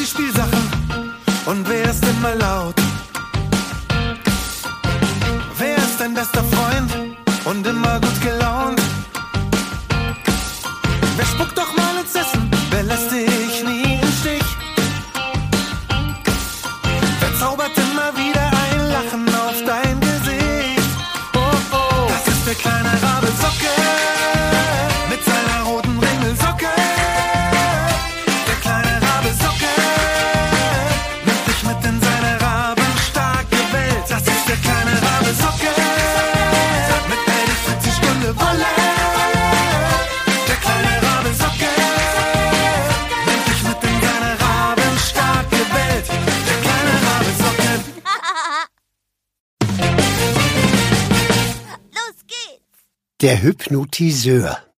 die Spielsachen und wer ist immer laut? Wer ist dein bester Freund und immer gut gelaunt? Wer spuckt doch mal ins Essen? Wer lässt dich nie im Stich? Wer zaubert immer wieder ein Lachen auf dein Gesicht? Oh, oh, das ist der kleine Rabe Socke mit seiner roten Ringelsocke. Der kleine Rabe Socke nimmt dich mit in seine rabenstarke Welt. Das ist der kleine Rabe Socke mit der 40 Stunde Wolle. Der kleine Rabe Socke nimmt dich mit in seine rabenstarke Welt. Der kleine Rabe Socke. Los geht's! Der Hypnotiseur.